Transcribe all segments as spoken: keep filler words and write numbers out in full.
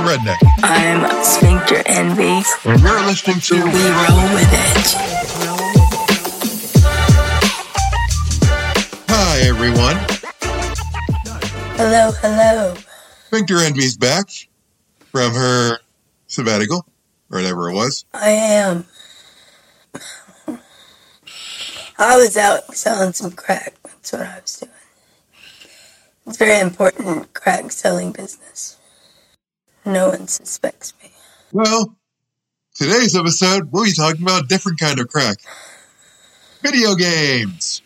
Redneck. I'm Sphincter Envy. And you're listening to We Roll With It. Hi, everyone. Hello, hello. Sphincter Envy's back from her sabbatical, or whatever it was. I am. I was out selling some crack. That's what I was doing. It's a very important crack selling business. No one suspects me. Well, today's episode, we'll be talking about a different kind of crack. Video games.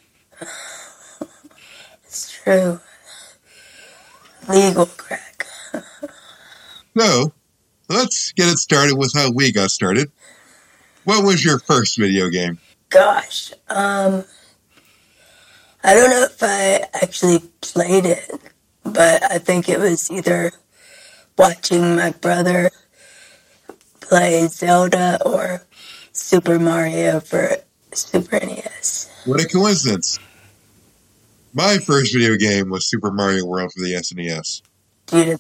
It's true. Legal crack. So, let's get it started with how we got started. What was your first video game? Gosh, um, I don't know if I actually played it, but I think it was either watching my brother play Zelda or Super Mario for Super N E S. What a coincidence. My first video game was Super Mario World for the S N E S. Dude,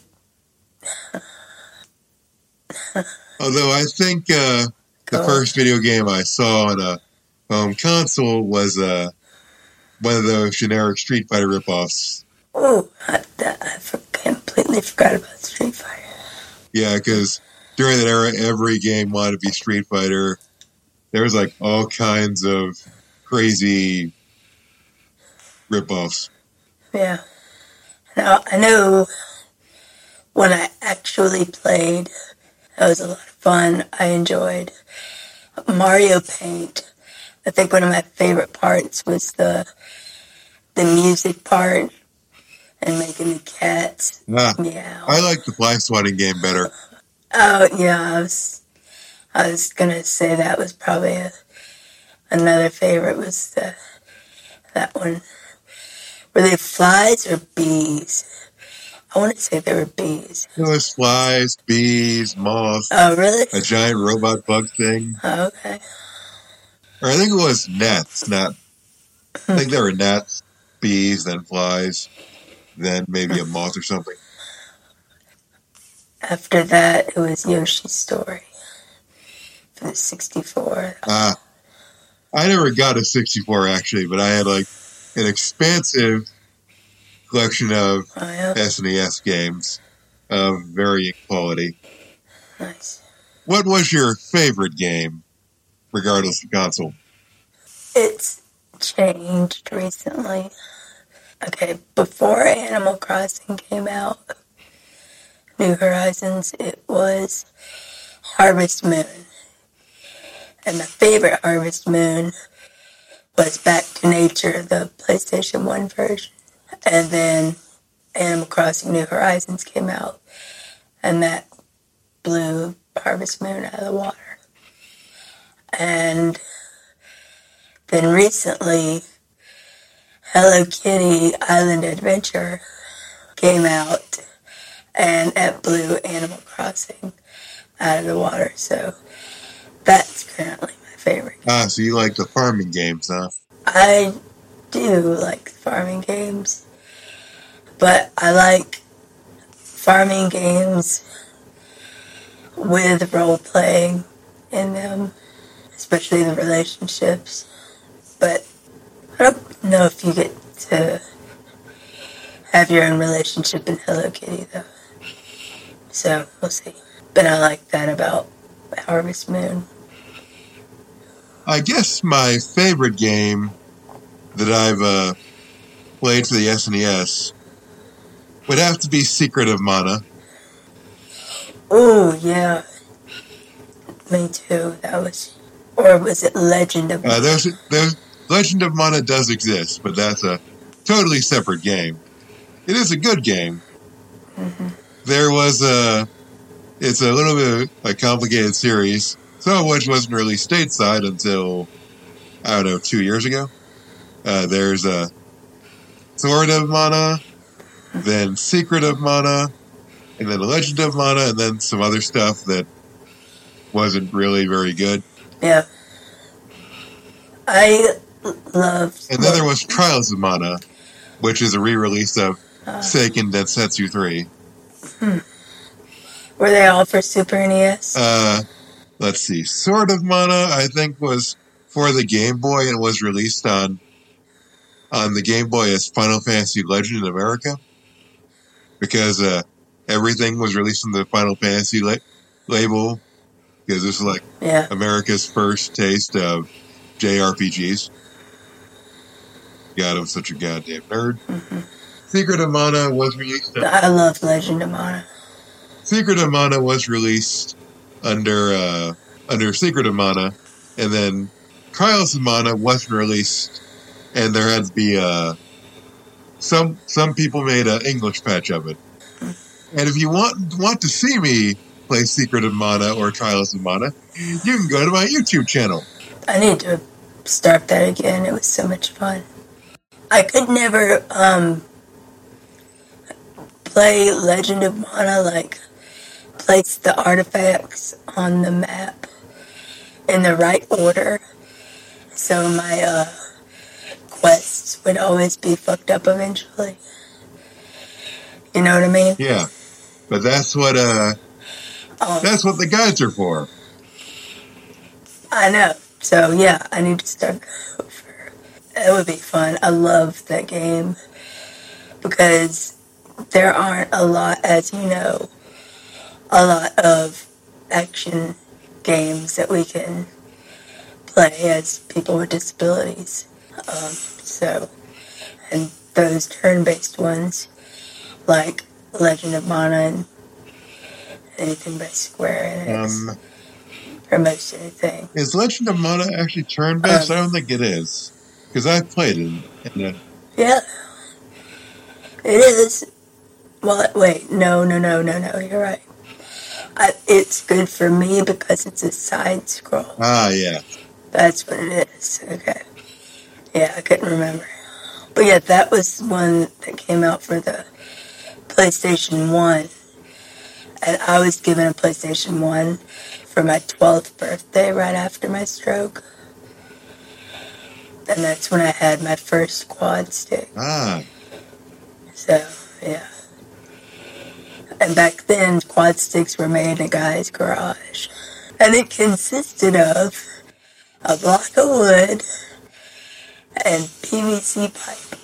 Although I think uh, the Go. first video game I saw on a home console was uh, one of those generic Street Fighter ripoffs. oh, I, I for, completely forgot about Street Fighter. Yeah, because during that era, every game wanted to be Street Fighter. There was like all kinds of crazy ripoffs. Yeah. Now, I know when I actually played, that was a lot of fun. I enjoyed Mario Paint. I think one of my favorite parts was the the music part and making the cats Ah, meow. I like the fly swatting game better. Oh, yeah, I was, I was going to say that was probably a, another favorite was the, that one. Were they flies or bees? I want to say they were bees. There was flies, bees, moths, Oh, really? a giant robot bug thing. Oh, okay. Or I think it was gnats. Not, I think there were gnats, bees, then flies, then maybe a moth or something. After that, it was Yoshi's Story for the sixty-four. Ah, I never got a sixty-four actually, but I had like an expansive collection of Oh, yeah. S N E S games of varying quality. Nice. What was your favorite game, regardless of console? It's changed recently. Okay, before Animal Crossing came out, New Horizons, it was Harvest Moon. And my favorite Harvest Moon was Back to Nature, the PlayStation one version. And then Animal Crossing New Horizons came out, and that blew Harvest Moon out of the water. And then recently, Hello Kitty Island Adventure came out, and that blew Animal Crossing out of the water. So that's currently my favorite. Ah, so you like the farming games, huh? I do like farming games, but I like farming games with role playing in them, especially the relationships. But I don't know if you get to have your own relationship in Hello Kitty, though. So, we'll see. But I like that about Harvest Moon. I guess my favorite game that I've uh, played for the S N E S would have to be Secret of Mana. Oh, yeah. Me too. That was... Or was it Legend of... Uh, there's, there's Legend of Mana does exist, but that's a totally separate game. It is a good game. Mm-hmm. There was a... It's a little bit of a complicated series, some of which wasn't released stateside until, I don't know, two years ago. Uh, there's a Sword of Mana, then Secret of Mana, and then Legend of Mana, and then some other stuff that wasn't really very good. Yeah. I love... And then there was Trials of Mana, which is a re-release of Uh, Seiken Densetsu three. hmm. Were they all for Super N E S? Uh, let's see. Sword of Mana, I think, was for the Game Boy and was released on on the Game Boy as Final Fantasy Legend in America. Because uh, everything was released on the Final Fantasy la- label. Because this is like yeah. America's first taste of J R P Gs. God, I'm such a goddamn nerd. Mm-hmm. Secret of Mana was released. On, I love Legend of Mana. Secret of Mana was released under uh, under Secret of Mana, and then Trials of Mana wasn't released, and there had to be uh, some some people made an English patch of it. Mm-hmm. And if you want want to see me play Secret of Mana or Trials of Mana, you can go to my YouTube channel. I need to start that again. It was so much fun. I could never um, play Legend of Mana, like place the artifacts on the map in the right order. So my uh, quests would always be fucked up eventually. You know what I mean? Yeah. But that's what uh oh. that's what the guides are for. I know. So yeah, I need to start over. It would be fun. I love that game because there aren't a lot, as you know, a lot of action games that we can play as people with disabilities. Um, so, and those turn-based ones, like Legend of Mana and anything by Square Enix, um, or most anything. Is Legend of Mana actually turn-based? Um, I don't think it is. Because I've played it. In a... Yeah. It is. Well, wait. No, no, no, no, no. You're right. I, it's good for me because it's a side scroll. Ah, yeah. That's what it is. Okay. Yeah, I couldn't remember. But yeah, that was one that came out for the PlayStation one. And I was given a PlayStation one for my twelfth birthday right after my stroke. And that's when I had my first quad stick. Ah. So, yeah. And back then, quad sticks were made in a guy's garage. And it consisted of a block of wood and P V C pipe.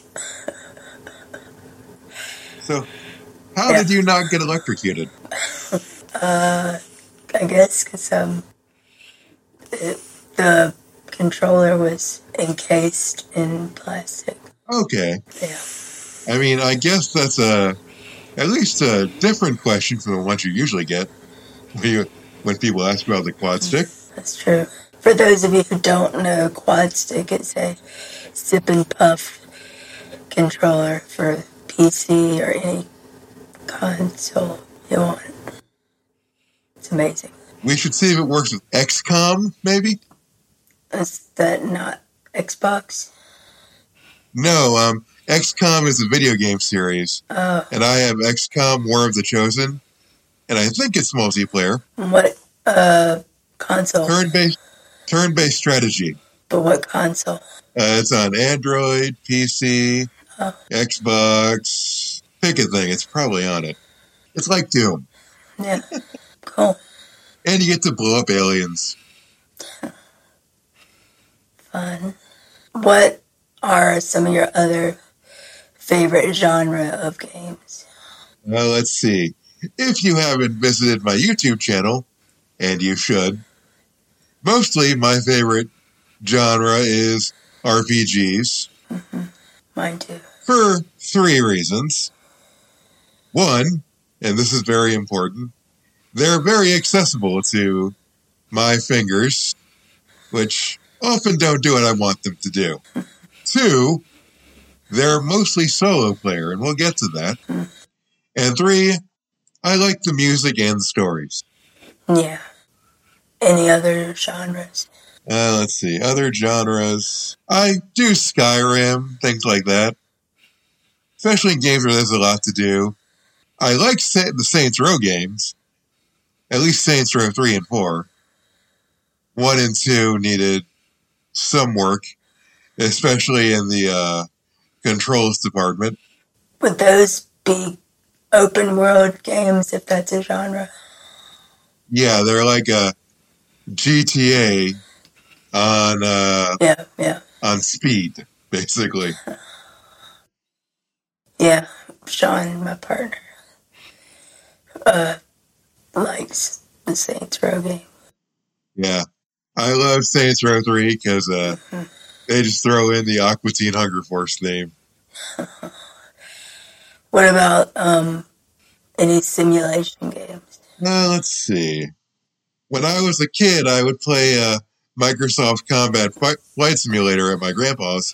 So, how yeah. did you not get electrocuted? uh, I guess because um, it, the controller was encased in plastic. Okay. Yeah. I mean, I guess that's a at least a different question from the ones you usually get when, you, when people ask about the quad stick. That's true. For those of you who don't know, quad stick is a sip and puff controller for P C or any console you want. It's amazing. We should see if it works with X COM, maybe? Is that not Xbox? No, um, X COM is a video game series. Oh. And I have X COM War of the Chosen. And I think it's multiplayer. What, uh, console? Turn-based, turn-based strategy. But what console? Uh, it's on Android, P C, oh. Xbox. Pick a thing. It's probably on it. It's like Doom. Yeah. Cool. And you get to blow up aliens. Fun. What are some of your other favorite genre of games? Well, let's see. If you haven't visited my YouTube channel, and you should, mostly my favorite genre is R P Gs. Mm-hmm. Mine too. For three reasons. One, and this is very important, they're very accessible to my fingers, which often don't do what I want them to do. Two, they're mostly solo player, and we'll get to that. Mm. And three, I like the music and the stories. Yeah. Any other genres? Uh, let's see. Other genres. I do Skyrim, things like that. Especially in games where there's a lot to do. I like Sa- the Saints Row games. At least Saints Row three and four. one and two needed some work, especially in the uh, controls department. Would those be open world games, if that's a genre? Yeah, they're like a G T A on uh, Yeah, yeah, on speed, basically. yeah. Sean, my partner, uh, likes the Saints Row game. Yeah, I love Saints Row three because uh, they just throw in the Aqua Teen Hunger Force name. What about um any simulation games? Uh, let's see. When I was a kid, I would play uh, Microsoft Combat Flight Simulator at my grandpa's.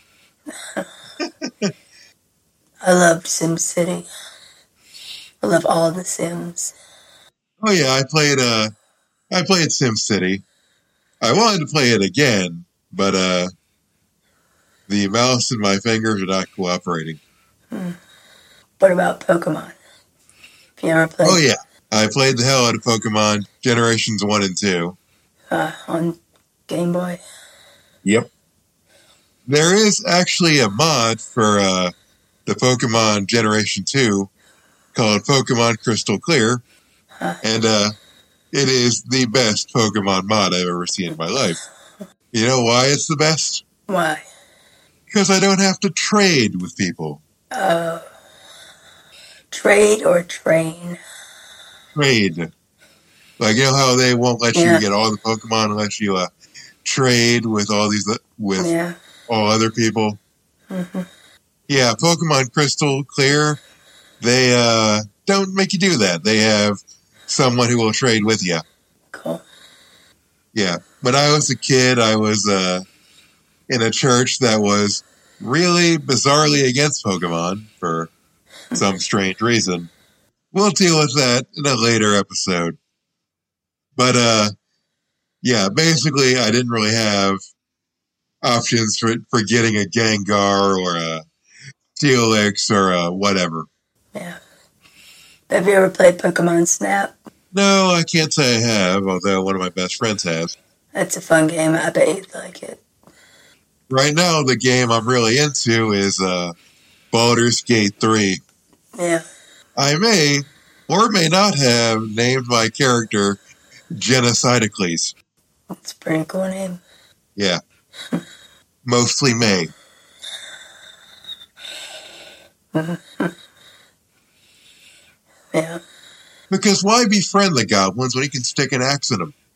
I loved SimCity. I love all the Sims. Oh yeah, I played. Uh, I played SimCity. I wanted to play it again, but uh, the mouse and my fingers are not cooperating. Hmm. What about Pokemon? Have you ever played? Oh yeah, I played the hell out of Pokemon Generations one and two. Uh, on Game Boy? Yep. There is actually a mod for uh, the Pokemon Generation two called Pokemon Crystal Clear, Huh. and uh, it is the best Pokemon mod I've ever seen in my life. You know why it's the best? Why? Because I don't have to trade with people. Uh, trade or train? Trade. Like, you know how they won't let Yeah. you get all the Pokemon unless you uh, trade with all these with Yeah. all other people? Mm-hmm. Yeah, Pokemon Crystal Clear, they uh, don't make you do that. They have someone who will trade with you. Cool. Yeah. When I was a kid, I was uh, in a church that was really bizarrely against Pokemon for some strange reason. We'll deal with that in a later episode. But, uh, yeah, basically, I didn't really have options for, for getting a Gengar or a Steelix or a whatever. Yeah. Have you ever played Pokemon Snap? No, I can't say I have, although one of my best friends has. That's a fun game. I bet you'd like it. Right now, the game I'm really into is uh, Baldur's Gate three. Yeah. I may or may not have named my character Genocidicles. That's a pretty cool name. Yeah. Mostly may. Yeah. Because why befriend the goblins when you can stick an axe in them?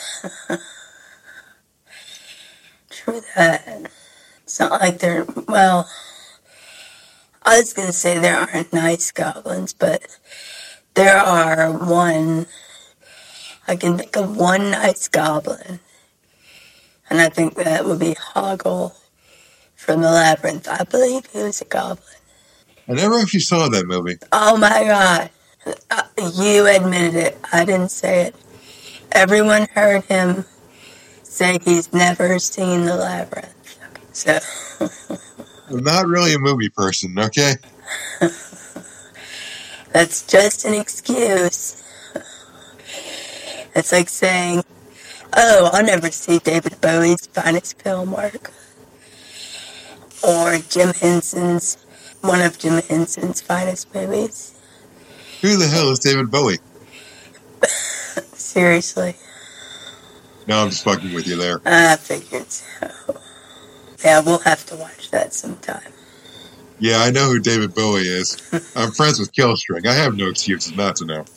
True that. It's not like they're, well, I was going to say there aren't nice goblins, but there are one, I can think of one nice goblin. And I think that would be Hoggle from the Labyrinth. I believe he was a goblin. I never actually saw that movie. Oh my God. Uh, you admitted it. I didn't say it. Everyone heard him say he's never seen the Labyrinth. So. I'm not really a movie person, okay? That's just an excuse. It's like saying, oh, I'll never see David Bowie's finest film work. Or Jim Henson's, one of Jim Henson's finest movies. Who the hell is David Bowie? Seriously. No, I'm just fucking with you there. I figured so. Yeah, we'll have to watch that sometime. Yeah, I know who David Bowie is. I'm friends with Killstring. I have no excuses not to know.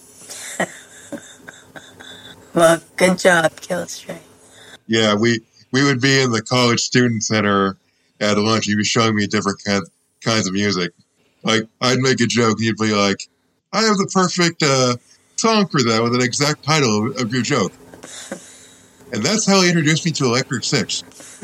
Well, good job, Killstring. Yeah, we, we would be in the college student center at lunch. You'd be showing me different kinds, kinds of music. Like, I'd make a joke, and you'd be like, I have the perfect uh, song for that with an exact title of, of your joke. And that's how he introduced me to Electric Six.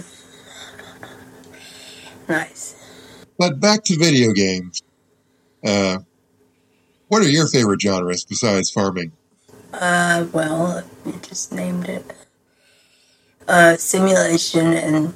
Nice. But back to video games. Uh, what are your favorite genres besides farming? Uh, well, you just named it. Uh, simulation and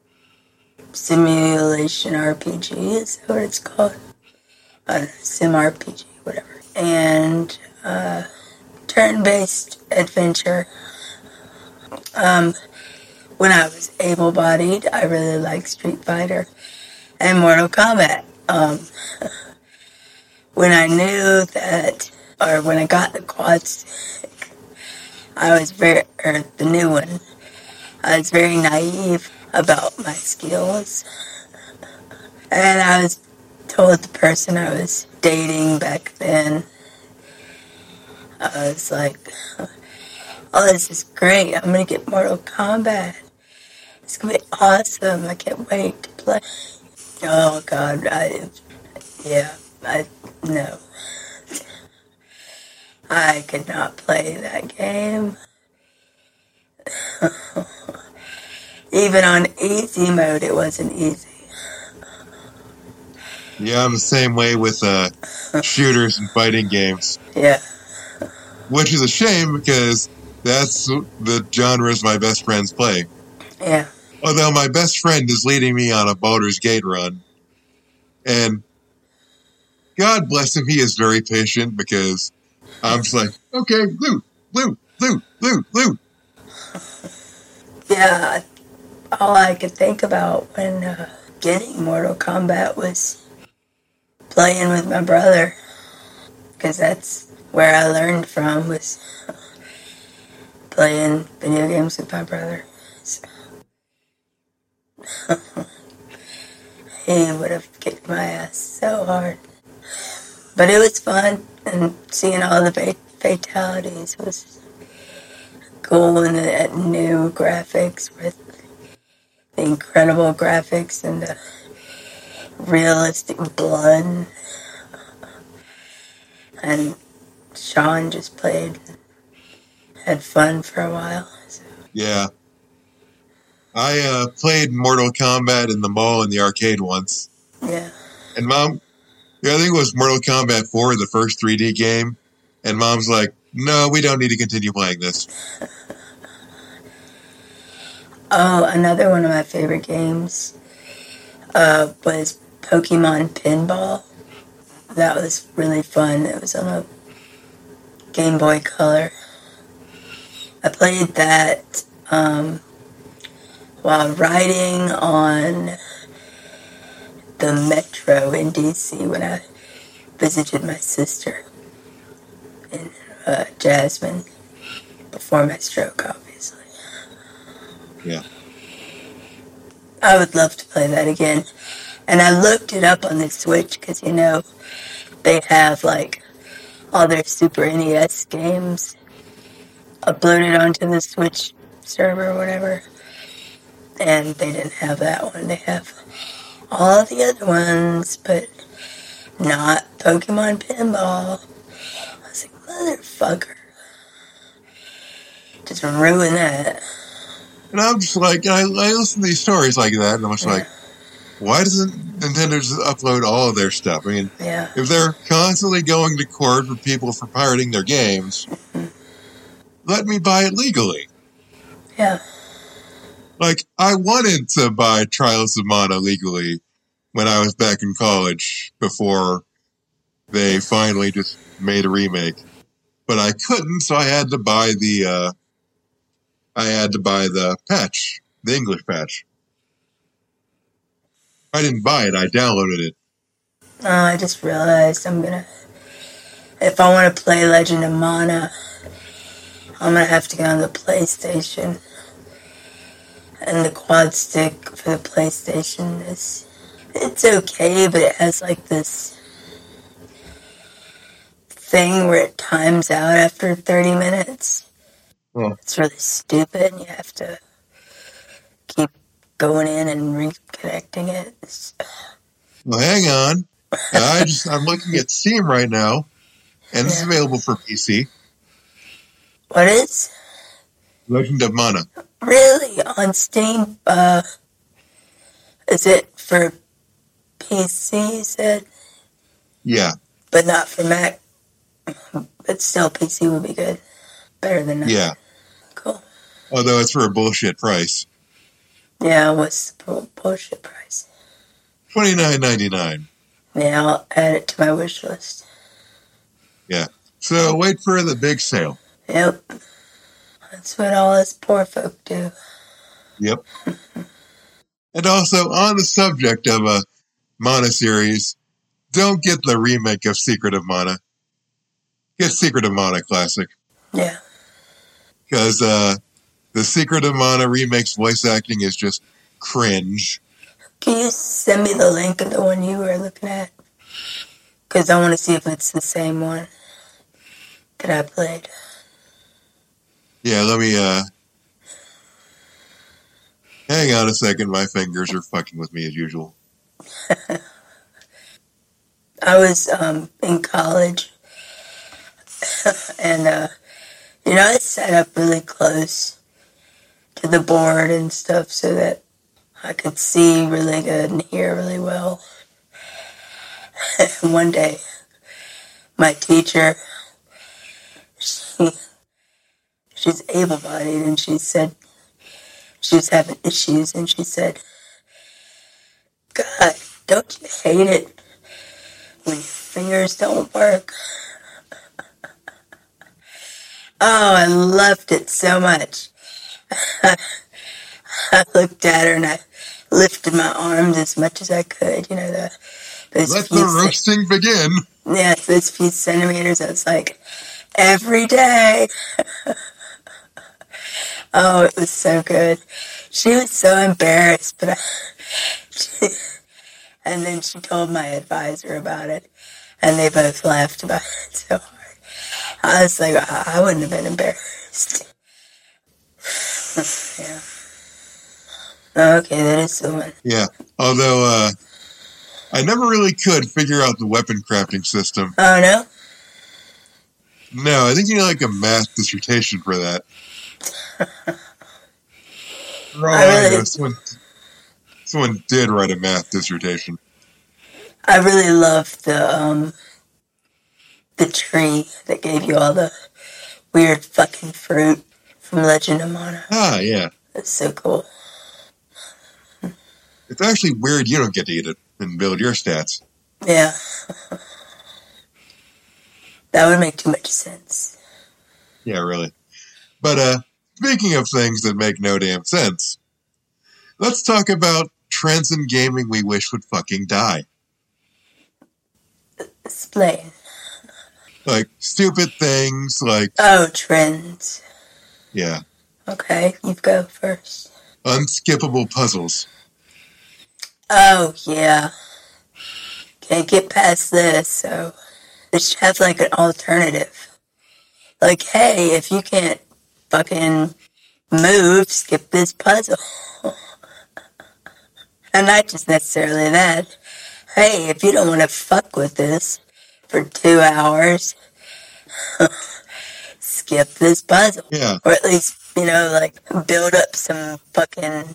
simulation R P G, is that what it's called? Uh, Sim R P G, whatever. And, uh, turn-based adventure. Um, when I was able-bodied, I really liked Street Fighter and Mortal Kombat. Um, when I knew that, or when I got the quad stick, I was very, or the new one, I was very naive about my skills. And I was told the person I was dating back then, I was like, oh, this is great. I'm going to get Mortal Kombat. It's going to be awesome. I can't wait to play. Oh, God. I, yeah, I, no. I could not play that game. Even on easy mode, it wasn't easy. Yeah, I'm the same way with uh, shooters and fighting games. Yeah. Which is a shame because that's the genres my best friends play. Yeah. Although my best friend is leading me on a Baldur's Gate run. And God bless him, he is very patient because I'm just like, okay, loot, loot, loot, loot, loot. Yeah, all I could think about when uh, getting Mortal Kombat was playing with my brother. Because that's where I learned from, was playing video games with my brother. So he would have kicked my ass so hard. But it was fun, and seeing all the fatalities was cool, and the new graphics with the incredible graphics and the realistic blood. And Sean just played, had fun for a while. So. Yeah. I uh, played Mortal Kombat in the mall in the arcade once. Yeah. And Mom, yeah, I think it was Mortal Kombat four, the first three D game. And Mom's like, no, we don't need to continue playing this. Oh, another one of my favorite games uh, was Pokemon Pinball. That was really fun. It was on a Game Boy Color. I played that um, while riding on the Metro in D C when I visited my sister in uh, Jasmine before my stroke, obviously. Yeah. I would love to play that again. And I looked it up on the Switch because, you know, they have, like, all their Super N E S games uploaded onto the Switch server or whatever. And they didn't have that one. They have all the other ones, but not Pokemon Pinball. I was like, motherfucker. Just ruin that. And I'm just like, I, I listen to these stories like that, and I'm just yeah. like, why doesn't Nintendo just upload all of their stuff? I mean, yeah. if they're constantly going to court for people for pirating their games, mm-hmm. let me buy it legally. Yeah. Like, I wanted to buy Trials of Mana legally when I was back in college before they finally just made a remake. But I couldn't, so I had to buy the, uh, I had to buy the patch, the English patch. I didn't buy it, I downloaded it. Oh, I just realized I'm gonna, if I want to play Legend of Mana, I'm gonna have to get on the PlayStation. And the quad stick for the PlayStation is, it's okay, but it has like this thing where it times out after thirty minutes. Oh. It's really stupid, and you have to keep going in and reconnecting it. It's... Well, hang on. I just, I'm looking at Steam right now, and it's yeah. available for P C. What is? Legend of Mana. Really? On Steam? Uh, is it for P C, you said? Yeah. But not for Mac? But still, P C would be good. Better than that. Yeah. Cool. Although it's for a bullshit price. Yeah, what's the bullshit price? twenty-nine ninety-nine. Yeah, I'll add it to my wish list. Yeah. So wait for the big sale. Yep. That's what all us poor folk do. Yep. And also, on the subject of a Mana series, don't get the remake of Secret of Mana. Get Secret of Mana Classic. Yeah. Because uh, the Secret of Mana remake's voice acting is just cringe. Can you send me the link of the one you were looking at? Because I want to see if it's the same one that I played. Yeah, let me, uh... hang on a second, my fingers are fucking with me as usual. I was um, in college, and, uh, you know, I sat up really close to the board and stuff so that I could see really good and hear really well. And one day, my teacher, she, she's able-bodied, and she said she was having issues, and she said, God, don't you hate it when your fingers don't work? Oh, I loved it so much. I looked at her and I lifted my arms as much as I could, you know, the those Let few the roasting cent- begin. Yeah, those few centimeters. I was like, every day. Oh, it was so good. She was so embarrassed, but I, she, and then she told my advisor about it, and they both laughed about it so hard. I was like, I, I wouldn't have been embarrassed. Yeah. Okay, that is the one. Yeah, although, uh, I never really could figure out the weapon crafting system. Oh, no? No, I think you need like a math dissertation for that. For all I I really- know, someone, someone did write a math dissertation. I really loved the, um, the tree that gave you all the weird fucking fruit from Legend of Mana. Ah, yeah. That's so cool. It's actually weird you don't get to eat it and build your stats. Yeah. That would make too much sense. Yeah, really. But, uh, speaking of things that make no damn sense, let's talk about trends in gaming we wish would fucking die. Explain. Like, stupid things, like, Oh, trends. yeah, Okay, you go first. unskippable puzzles. Oh, yeah. Can't get past this, so they should have like an alternative. Like, hey, if you can't fucking move, skip this puzzle. And not just necessarily that. Hey, if you don't want to fuck with this for two hours, skip this puzzle. Yeah, Or at least, you know, like, build up some fucking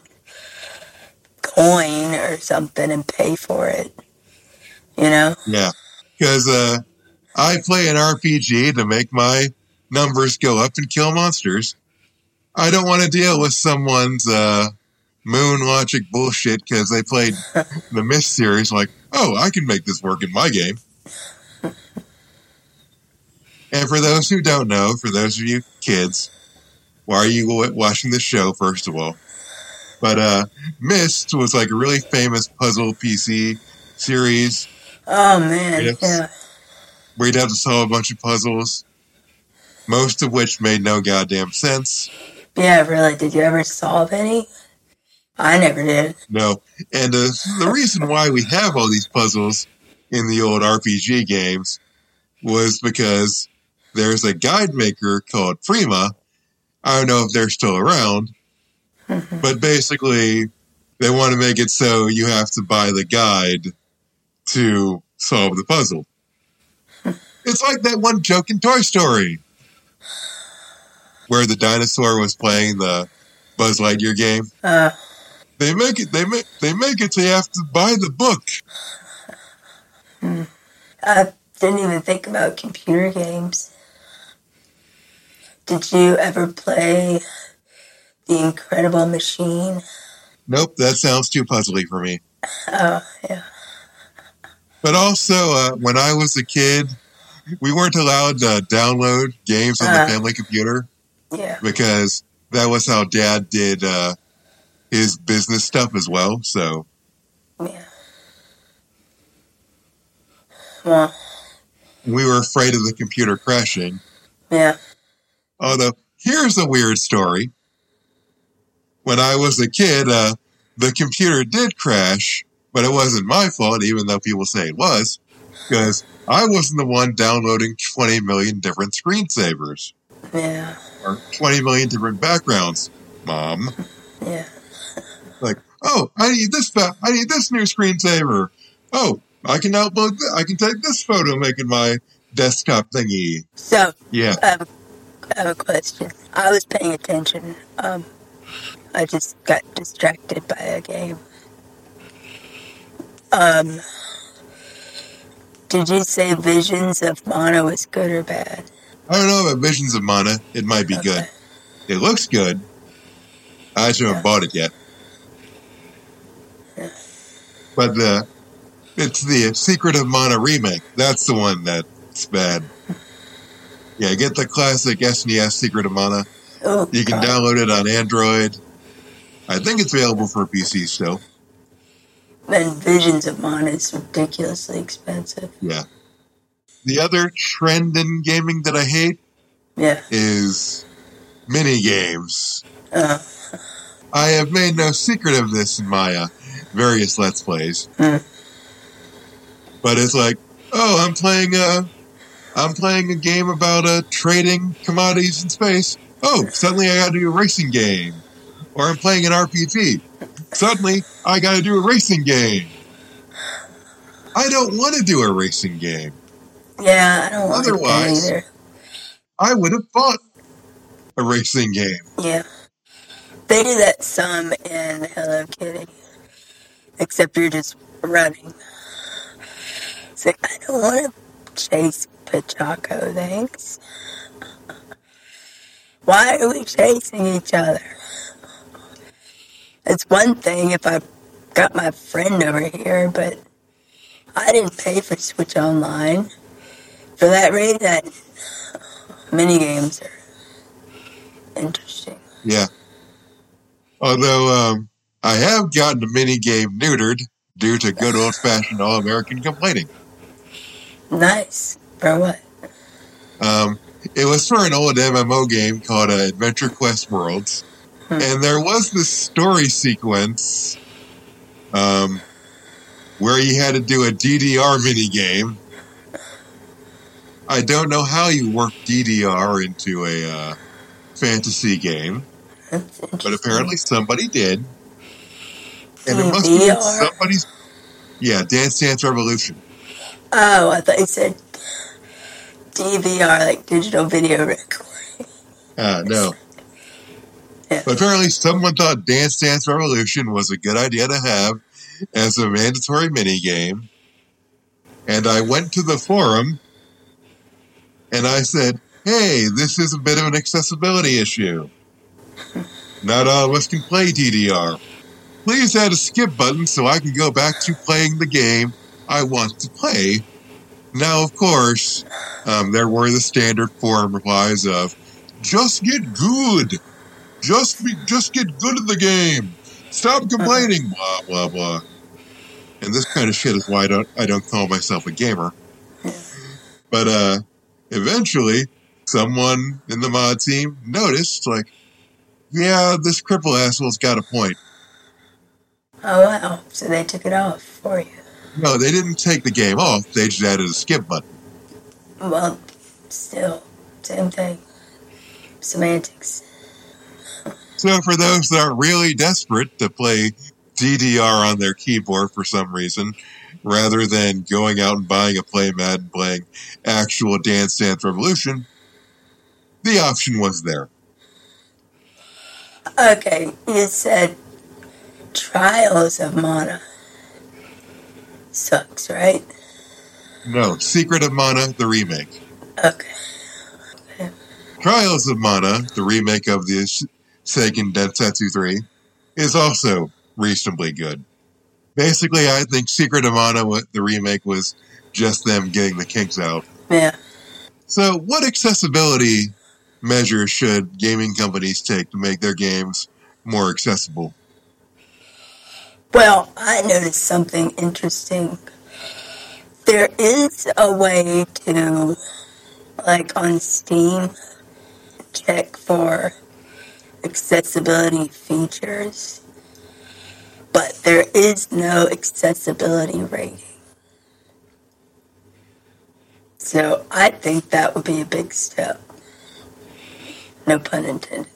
coin or something and pay for it. You know? yeah. Because, uh, I play an R P G to make my numbers go up and kill monsters. I don't want to deal with someone's, uh, moon logic bullshit because they played the Myst series like, oh, I can make this work in my game. And for those who don't know, for those of you kids, why are you watching this show, first of all? But, uh, Myst was like a really famous puzzle P C series Oh, man, Yes. yeah. where you'd have to solve a bunch of puzzles, most of which made no goddamn sense. Yeah, really, did you ever solve any? I never did. No. And uh, the reason why we have all these puzzles in the old R P G games was because there's a guide maker called Prima. I don't know if they're still around, but basically they want to make it so you have to buy the guide to solve the puzzle. It's like that one joke in Toy Story where the dinosaur was playing the Buzz Lightyear game. Uh, They make it. They make. They make it so you have to buy the book. I didn't even think about computer games. Did you ever play The Incredible Machine? Nope, that sounds too puzzly for me. Oh, yeah. But also, uh, when I was a kid, we weren't allowed to download games on Uh. the family computer Yeah. because that was how Dad did uh, his business stuff as well. So, Yeah. Well, we were afraid of the computer crashing. yeah. Although, here's a weird story. When I was a kid, uh, the computer did crash, but it wasn't my fault, even though people say it was, because I wasn't the one downloading twenty million different screensavers. Yeah. Or twenty million different backgrounds, Mom. Yeah. Like, oh, I need this. Ba- I need this new screensaver. Oh, I can upload. Th- I can take this photo, make it my desktop thingy. So, Yeah. I have, a, I have a question. I was paying attention. Um, I just got distracted by a game. Um, did you say Visions of Mana was good or bad? I don't know about Visions of Mana. It might be Okay. good. It looks good. I just haven't Yeah. bought it yet. Yeah. But the it's the Secret of Mana remake. That's the one that's bad. Yeah, get the classic S N E S Secret of Mana. Oh, You can God. download it on Android. I think it's available for P C still. And Visions of Mana is ridiculously expensive. Yeah. The other trend in gaming that I hate Yeah. is mini games. Uh, I have made no secret of this in my uh, various Let's Plays. Hmm. But it's like, oh, I'm playing a, I'm playing a game about uh, trading commodities in space. Oh, suddenly I got to do a racing game. Or I'm playing an R P G. Suddenly I got to do a racing game. I don't want to do a racing game. yeah, I don't want Otherwise- that either. I would have bought a racing game. Yeah. They do that some in Hello Kitty. Except you're just running. It's like, I don't want to chase Pachaco, thanks. Why are we chasing each other? It's one thing if I got my friend over here, but I didn't pay for Switch Online. For that reason, minigames are interesting. Yeah. Although um, I have gotten a mini game neutered due to good old-fashioned all-American complaining. Nice. For what? Um, it was for an old M M O game called uh, Adventure Quest Worlds. Hmm. And there was this story sequence um, where you had to do a D D R minigame. I don't know how you work D D R into a uh, fantasy game, That's interesting. but apparently somebody did. And it must be D V R? somebody's... Yeah, Dance Dance Revolution. Oh, I thought you said D V R, like digital video recording. Uh, no. Yeah. But apparently someone thought Dance Dance Revolution was a good idea to have as a mandatory minigame. And I went to the forum and I said, hey, this is a bit of an accessibility issue. Not all of us can play D D R. Please add a skip button so I can go back to playing the game I want to play. Now, of course, um, there were the standard forum replies of, just get good. Just be, just get good at the game. Stop complaining. Blah blah blah. And this kind of shit is why I don't I don't call myself a gamer. But uh, eventually, someone in the mod team noticed, like, yeah, this cripple asshole's got a point. Oh, wow. So they took it off for you. No, they didn't take the game off. They just added a skip button. Well, still, same thing. Semantics. So for those that are really desperate to play D D R on their keyboard for some reason, rather than going out and buying a playmat and playing actual Dance Dance Revolution, the option was there. Okay, you said Trials of Mana. Sucks, right? No, Secret of Mana, the remake. Okay. Trials of Mana, the remake of the Seiken Densetsu three, is also reasonably good. Basically, I think Secret of Mana, the remake, was just them getting the kinks out. Yeah. So, what accessibility measures should gaming companies take to make their games more accessible? Well, I noticed something interesting. There is a way to, like on Steam, check for accessibility features, but there is no accessibility rating. So I think that would be a big step. No pun intended.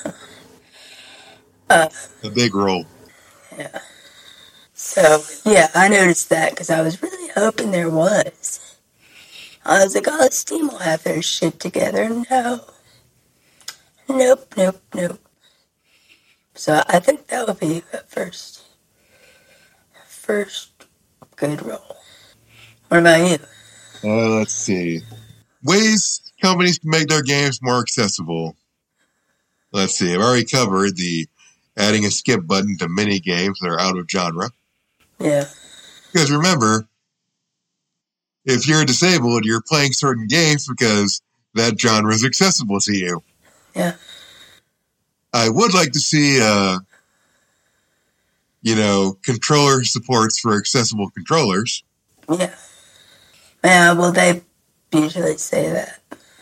uh, A big role. Yeah. So, yeah, I noticed that because I was really hoping there was. I was like, oh, Steam will have their shit together. No. Nope, nope, nope. So I think that would be a first, first good role. What about you? Uh, let's see. Ways companies can make their games more accessible. Let's see. I've already covered the adding a skip button to mini games that are out of genre. Yeah. Because remember, if you're disabled, you're playing certain games because that genre is accessible to you. Yeah. I would like to see, uh, you know, controller supports for accessible controllers. Yeah. Yeah, well, they usually say that.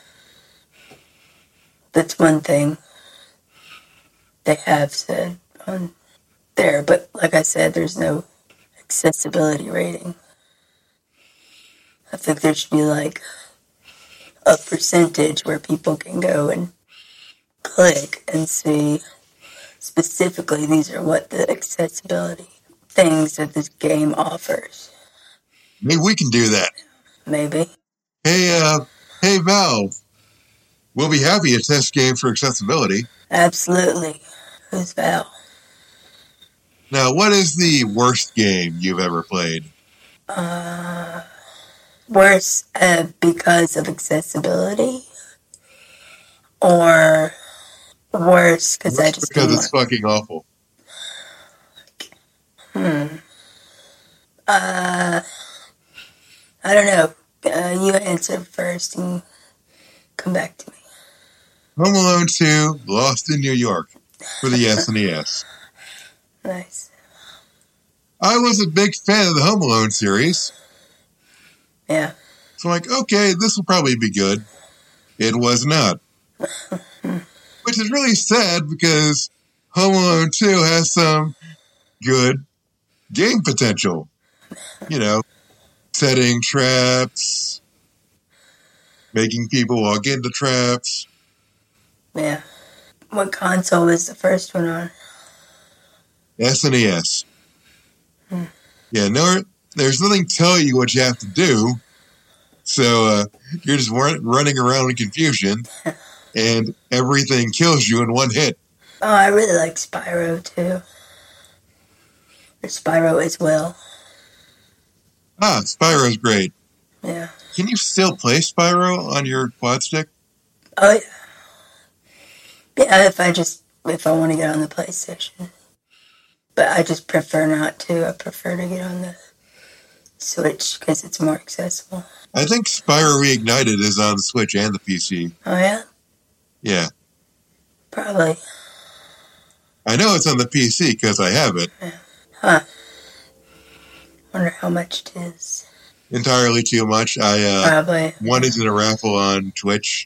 That's one thing they have said on there, but like I said, there's no accessibility rating. I think there should be like a percentage where people can go and click and see specifically these are what the accessibility things that this game offers. Maybe we can do that. Maybe. Hey, uh, hey, Valve. We'll be happy to test games for accessibility. Absolutely. Who's Val? Now, what is the worst game you've ever played? Uh, worse uh, because of accessibility? Or worse because I just because it's want... fucking awful. Hmm. Uh, I don't know. Uh, you answer first and come back to me. Home Alone two, Lost in New York for the S N E S. Nice. I was a big fan of the Home Alone series. Yeah. So I'm like, okay, this will probably be good. It was not. Which is really sad because Home Alone two has some good game potential. You know, setting traps, making people walk into traps. Yeah. What console was the first one on? S N E S. Hmm. Yeah, no, there's nothing telling you what you have to do. So uh, you're just run, running around in confusion, and everything kills you in one hit. Oh, I really like Spyro, too. Or Spyro as well. Ah, Spyro's great. Yeah. Can you still play Spyro on your quad stick? Oh, yeah. Yeah, if I just, if I want to get on the PlayStation. But I just prefer not to. I prefer to get on the Switch because it's more accessible. I think Spyro Reignited is on the Switch and the P C. Oh, yeah? Yeah. Probably. I know it's on the P C because I have it. Yeah. Huh. Wonder how much it is. Entirely too much. I uh, Probably. won it in a raffle on Twitch.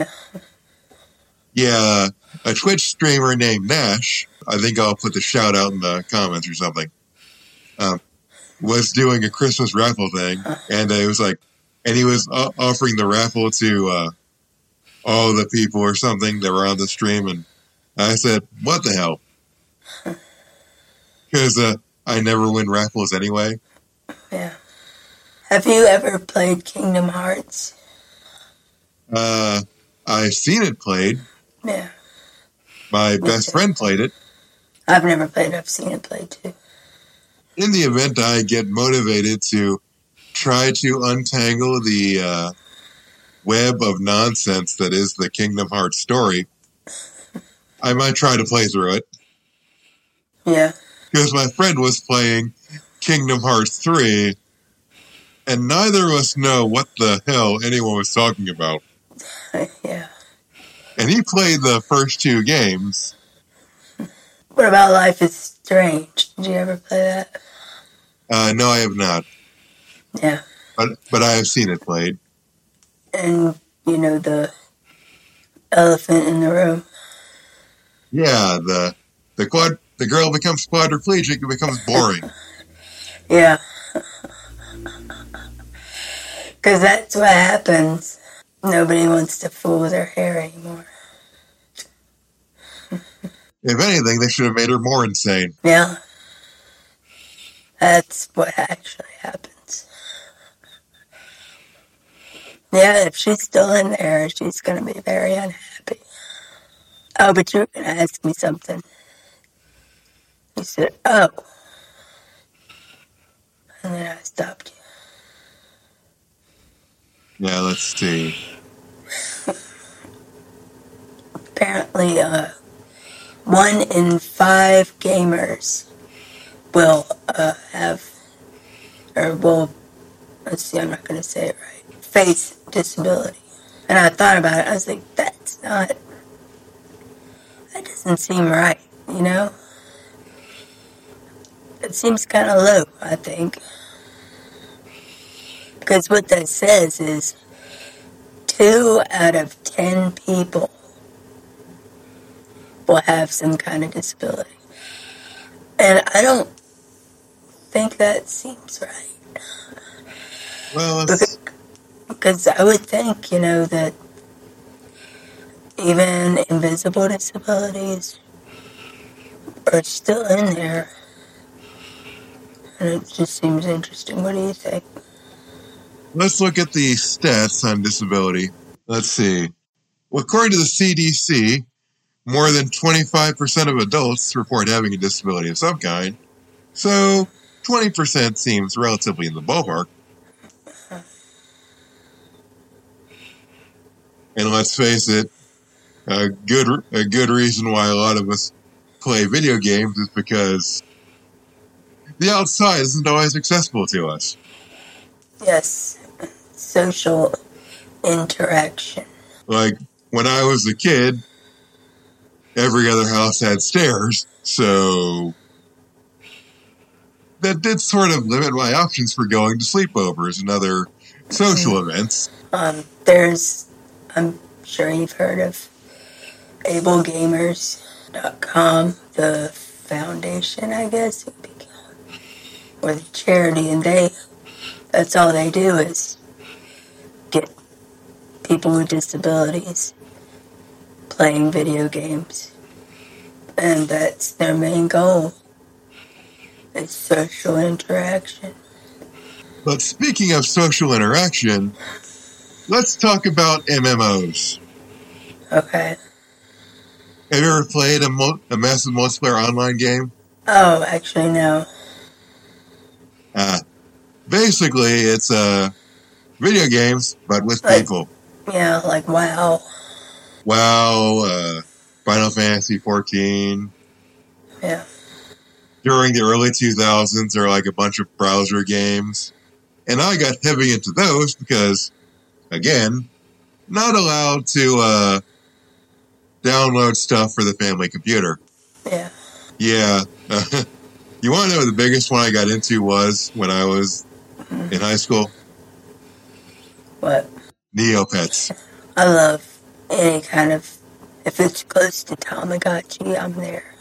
Yeah, a Twitch streamer named Nash, I think I'll put the shout out in the comments or something, um, was doing a Christmas raffle thing, and it was like, and he was uh, offering the raffle to uh, all the people or something that were on the stream, and I said, what the hell? Because uh, I never win raffles anyway. Yeah. Have you ever played Kingdom Hearts? Uh, I've seen it played. Yeah. My best friend played it. I've never played it. I've seen it played too. In the event I get motivated to try to untangle the uh, web of nonsense that is the Kingdom Hearts story, I might try to play through it. Yeah. Because my friend was playing Kingdom Hearts three, and neither of us know what the hell anyone was talking about. Yeah. And he played the first two games. What about Life is Strange? Did you ever play that? Uh, no, I have not. Yeah. But but I have seen it played. And, you know, the elephant in the room. Yeah, the the quad the girl becomes quadriplegic and becomes boring. Yeah. Because that's what happens. Nobody wants to fool with her hair anymore. If anything, they should have made her more insane. Yeah. That's what actually happens. Yeah, if she's still in there, she's going to be very unhappy. Oh, but you were going to ask me something. You said, oh. And then I stopped you. Yeah, let's see. Apparently, uh, one in five gamers will uh, have, or will, let's see, I'm not going to say it right, face disability. And I thought about it, I was like, that's not, that doesn't seem right, you know? It seems kind of low, I think. Because what that says is two out of ten people will have some kind of disability. And I don't think that seems right. Well, because, because I would think, you know, that even invisible disabilities are still in there. And it just seems interesting. What do you think? Let's look at the stats on disability. Let's see. Well, according to the C D C, more than twenty-five percent of adults report having a disability of some kind. So twenty percent seems relatively in the ballpark. And let's face it, a good a good reason why a lot of us play video games is because the outside isn't always accessible to us. Yes, social interaction. Like, when I was a kid, every other house had stairs, so that did sort of limit my options for going to sleepovers and other social mm. events. Um, there's, I'm sure you've heard of able gamers dot com, the foundation, I guess, it would be called, or the charity, and they, that's all they do is get people with disabilities playing video games. And that's their main goal. It's social interaction. But speaking of social interaction, let's talk about M M Os. Okay. Have you ever played a, mo- a massive multiplayer online game? Oh, actually, no. Uh, basically, it's uh, video games, but with like, people. Yeah, like WoW. WoW, uh, Final Fantasy fourteen. Yeah. During the early two thousands, there were like a bunch of browser games. And I got heavy into those because, again, not allowed to uh, download stuff for the family computer. Yeah. Yeah. You want to know what the biggest one I got into was when I was mm-hmm. in high school? What? Neopets. I love any kind of, if it's close to Tamagotchi, I'm there.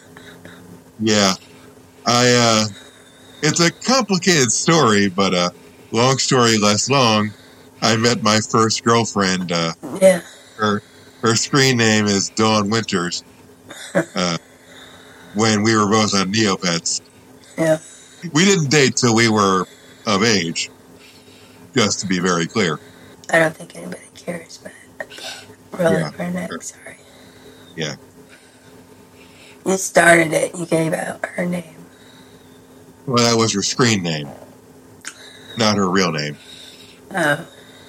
Yeah. I, uh, it's a complicated story, but, uh, long story less long, I met my first girlfriend, uh, yeah. her, her screen name is Dawn Winters, uh, when we were both on Neopets. Yeah. We didn't date till we were of age, just to be very clear. I don't think anybody cares, but really, yeah, for next, sure. Sorry. Yeah. You started it, you gave out her name. Well, that was her screen name, not her real name. Oh.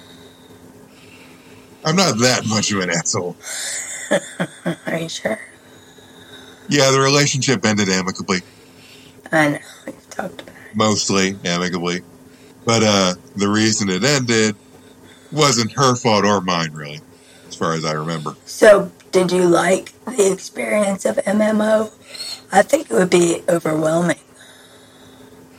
I'm not that much of an asshole. Are you sure? Yeah, the relationship ended amicably. I know, we've talked about it. Mostly amicably. But uh, the reason it ended wasn't her fault or mine, really, as far as I remember. So, did you like the experience of M M O? I think it would be overwhelming.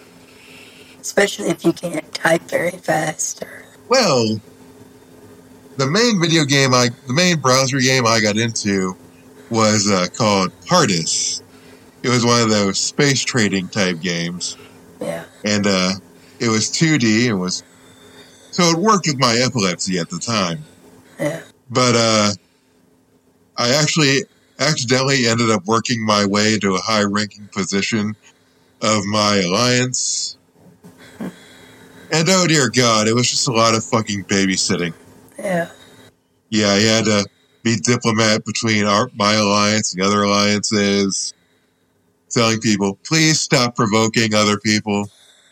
Especially if you can't type very fast. Or... Well, the main video game I, the main browser game I got into was uh, called Hardus. It was one of those space trading type games. Yeah. And uh, it was two D and was, so it worked with my epilepsy at the time. Yeah. But uh, I actually accidentally ended up working my way into a high-ranking position of my alliance. And oh dear God, it was just a lot of fucking babysitting. Yeah. Yeah, I had to be diplomat between our, my alliance and other alliances, telling people, please stop provoking other people.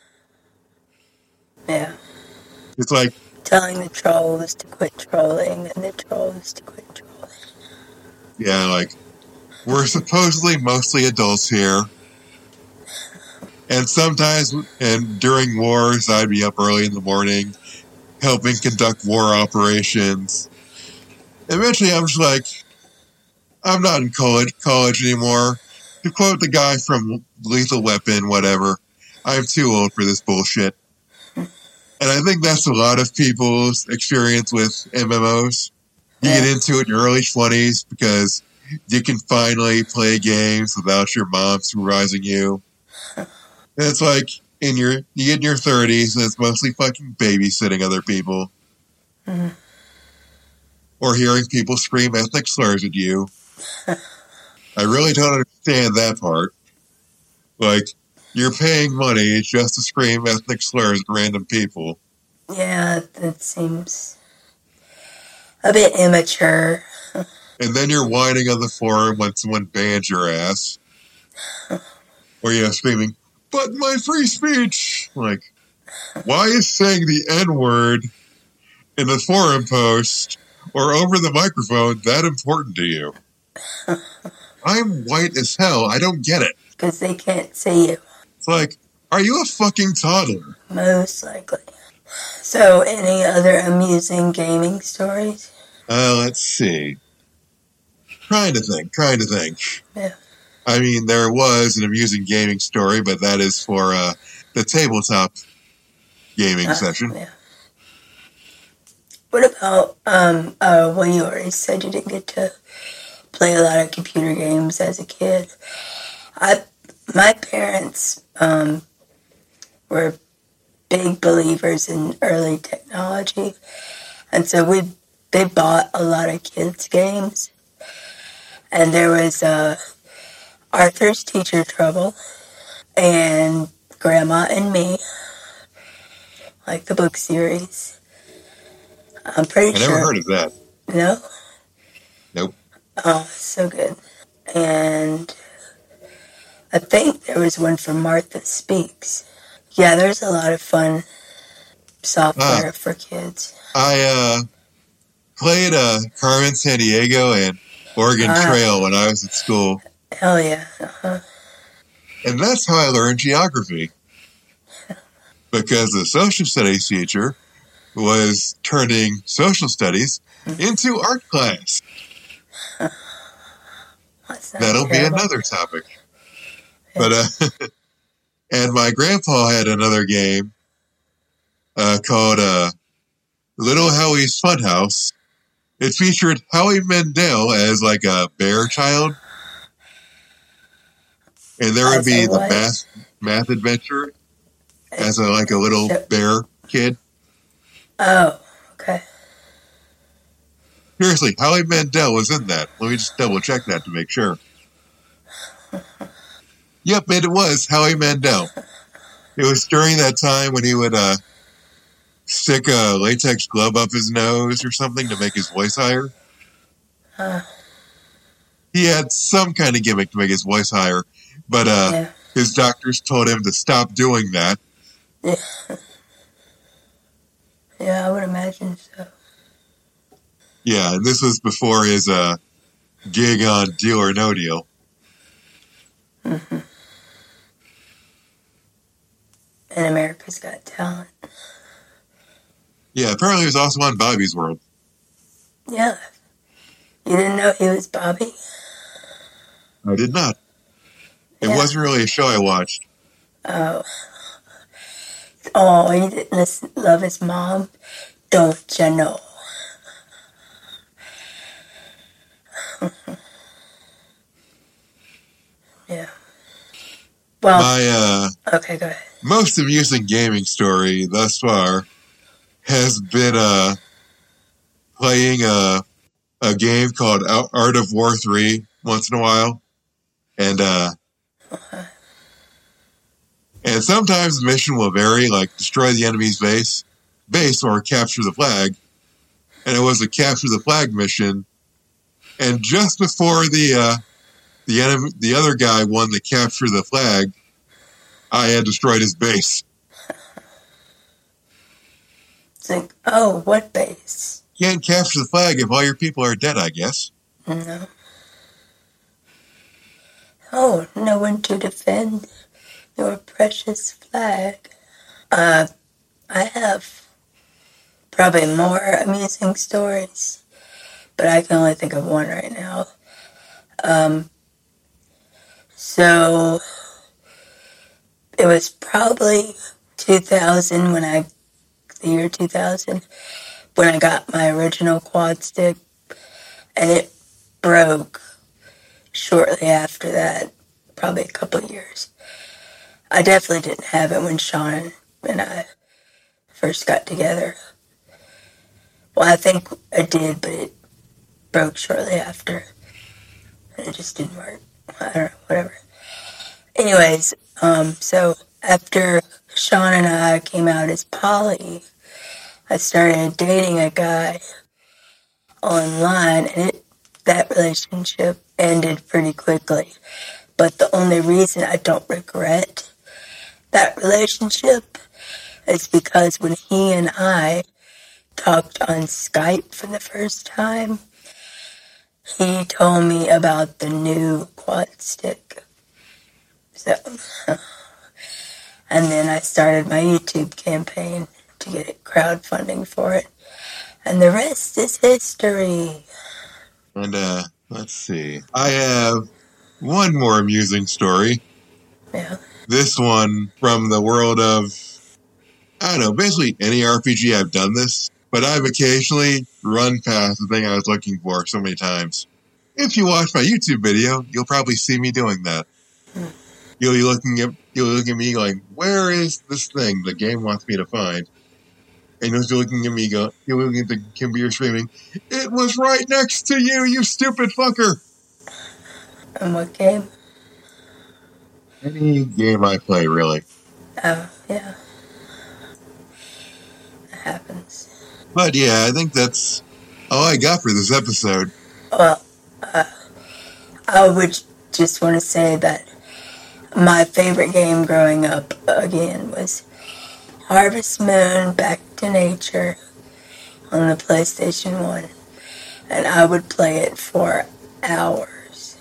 Yeah. It's like... telling the trolls to quit trolling and the trolls to quit trolling. Yeah, like, we're supposedly mostly adults here. And sometimes, and during wars, I'd be up early in the morning, helping conduct war operations. Eventually, I'm just like, I'm not in college, college anymore. To quote the guy from Lethal Weapon, whatever, I'm too old for this bullshit. And I think that's a lot of people's experience with M M Os. You Yeah. get into it in your early twenties because you can finally play games without your mom supervising you. And it's like, in your, you get in your thirties, and it's mostly fucking babysitting other people. Mm-hmm. Or hearing people scream ethnic slurs at you. I really don't understand that part. Like, you're paying money just to scream ethnic slurs at random people. Yeah, that seems a bit immature. And then you're whining on the forum when someone bans your ass. Or you're screaming, but my free speech! Like, why is saying the N-word in a forum post or over the microphone that important to you? I'm white as hell. I don't get it. Because they can't see you. It's like, are you a fucking toddler? Most likely. So, any other amusing gaming stories? Uh, let's see. Trying to think, trying to think. Yeah. I mean, there was an amusing gaming story, but that is for uh, the tabletop gaming Uh, session. yeah. What about, um, uh, well, you already said you didn't get to play a lot of computer games as a kid. I, my parents, um, were big believers in early technology, and so we, they bought a lot of kids' games, and there was, uh, Arthur's Teacher Trouble, and Grandma and Me, like the book series. I'm pretty I sure. never heard of that. No? Nope. Oh, so good. And I think there was one for Martha Speaks. Yeah, there's a lot of fun software Ah. for kids. I uh, played uh, Carmen Sandiego and Oregon Ah. Trail when I was at school. Hell yeah. Uh-huh. And that's how I learned geography. Because the social studies teacher was turning social studies into art class. That's not That'll be terrible. another topic. But, uh, and my grandpa had another game uh, called uh, Little Howie's Funhouse. It featured Howie Mandel as like a bear child. And there would As be a the what? math, math adventure as a, like a little Yep. bear kid. Oh, okay. Seriously, Howie Mandel was in that. Let me just double check that to make sure. Yep, it was Howie Mandel. It was during that time when he would uh, stick a latex glove up his nose or something to make his voice higher. Uh, He had some kind of gimmick to make his voice higher, but uh, yeah. his doctors told him to stop doing that. Yeah. Yeah, I would imagine so. Yeah, and this was before his uh, gig on Deal or No Deal. Mm-hmm. And America's Got Talent. Yeah, apparently he was also on Bobby's World. Yeah. You didn't know he was Bobby? I did not. It Yeah. wasn't really a show I watched. Oh. Oh, you didn't listen, love his mom? Don't you know? Well, my uh, okay, go ahead. most amusing gaming story thus far has been uh, playing a, a game called Art of War three once in a while. And uh, Okay. and sometimes the mission will vary, like destroy the enemy's base, base or capture the flag. And it was a capture the flag mission. And just before the uh, the enemy, the other guy won the capture the flag, I had destroyed his base. It's like, oh, what base? You can't capture the flag if all your people are dead, I guess. No. Oh, no one to defend your precious flag. Uh, I have probably more amusing stories, but I can only think of one right now. Um, so it was probably two thousand when I, the year two thousand, when I got my original quad stick, and it broke shortly after that, probably a couple of years. I definitely didn't have it when Sean and I first got together. Well, I think I did, but it broke shortly after. And it just didn't work. I don't know, whatever. Anyways, um, so after Sean and I came out as poly, I started dating a guy online, and it, that relationship ended pretty quickly. But the only reason I don't regret that relationship is because when he and I talked on Skype for the first time, he told me about the new quad stick. So, and then I started my YouTube campaign to get crowdfunding for it. And the rest is history. And, uh, let's see. I have one more amusing story. Yeah. This one from the world of, I don't know, basically any R P G I've done this, but I've occasionally run past the thing I was looking for so many times. If you watch my YouTube video, you'll probably see me doing that. Hmm. You'll be looking at, you'll look at me going, where is this thing the game wants me to find? And you're looking at me, go, you're looking at the computer screaming, it was right next to you, you stupid fucker! And what game? Any game I play, really. Oh, yeah. It happens. But yeah, I think that's all I got for this episode. Well, uh, I would just want to say that my favorite game growing up, again, was Harvest Moon Back to Nature on the PlayStation one. And I would play it for hours.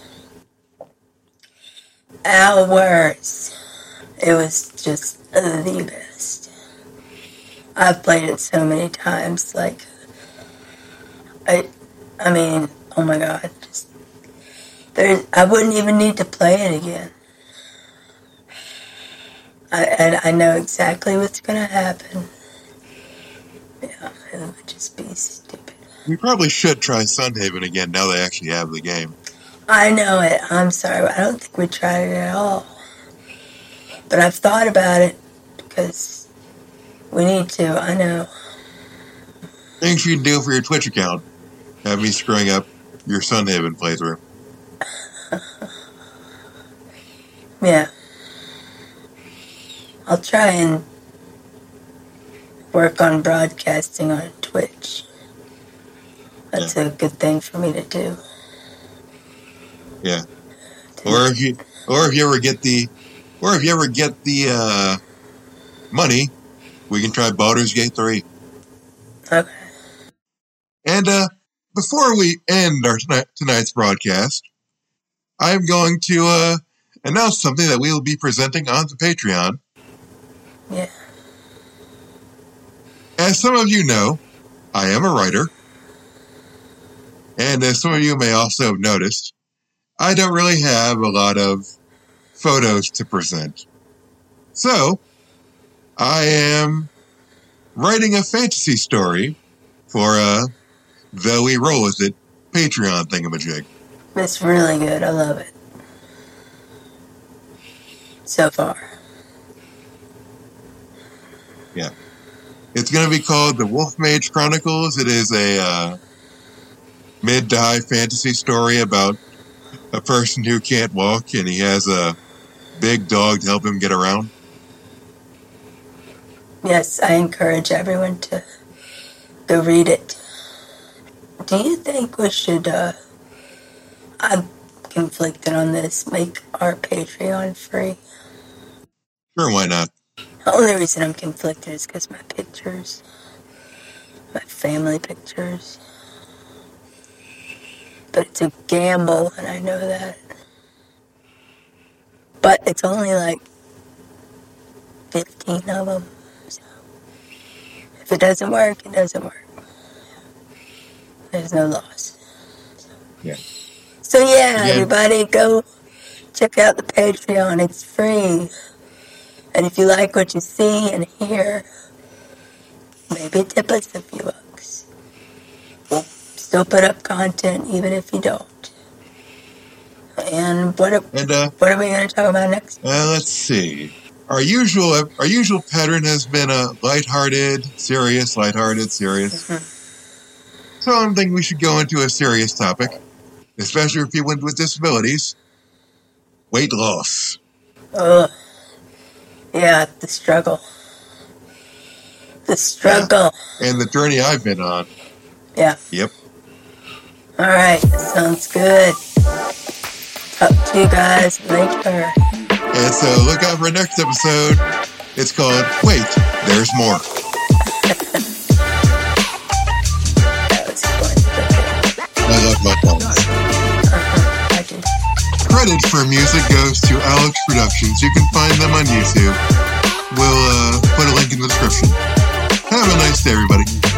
Hours. It was just the best. I've played it so many times, like, I, I mean, oh my god, just, there, I wouldn't even need to play it again. I, and I know exactly what's gonna happen. Yeah, it would just be stupid. We probably should try Sunhaven again now they actually have the game. I know it, I'm sorry, I don't think we tried it at all. But I've thought about it, because we need to, I know. Things you can do for your Twitch account. Have me screwing up your Sunhaven playthrough. Yeah. I'll try and work on broadcasting on Twitch. That's yeah. a good thing for me to do. Yeah. Or if you, or if you ever get the, or if you ever get the uh, money, we can try Baldur's Gate three. Okay. And uh, before we end our tonight, tonight's broadcast, I'm going to uh, announce something that we will be presenting on the Patreon. Yeah. As some of you know, I am a writer. And as some of you may also have noticed, I don't really have a lot of photos to present. So, I am writing a fantasy story for uh, the We Roll With It Patreon thingamajig. It's really good. I love it. so far. Yeah. It's going to be called The Wolf Mage Chronicles. It is a uh, mid to high fantasy story about a person who can't walk, and he has a big dog to help him get around. Yes, I encourage everyone to go read it. Do you think we should, uh, I'm conflicted on this, make our Patreon free? Sure, why not? The only reason I'm conflicted is because my pictures, my family pictures. But it's a gamble, and I know that. But it's only like fifteen of them. So if it doesn't work, it doesn't work. There's no loss. Yeah. So yeah, Again, everybody go check out the Patreon. It's free. And if you like what you see and hear, maybe tip us a few bucks. We'll still put up content even if you don't. And what are, and, uh, what are we going to talk about next? Uh, let's see. Our usual our usual pattern has been a lighthearted, serious, lighthearted, serious. Mm-hmm. So I'm thinking we should go into a serious topic, especially for people with disabilities. Weight loss. Ugh. Yeah, the struggle. The struggle. Yeah. And the journey I've been on. Yeah. Yep. All right, sounds good. Talk to you guys later. And so look out for our next episode. It's called Wait, There's More. That was fun. I love my puns. Uh-huh, I do. Credit for music goes to Alex Productions. You can find them on YouTube. We'll uh, put a link in the description. Have a nice day, everybody.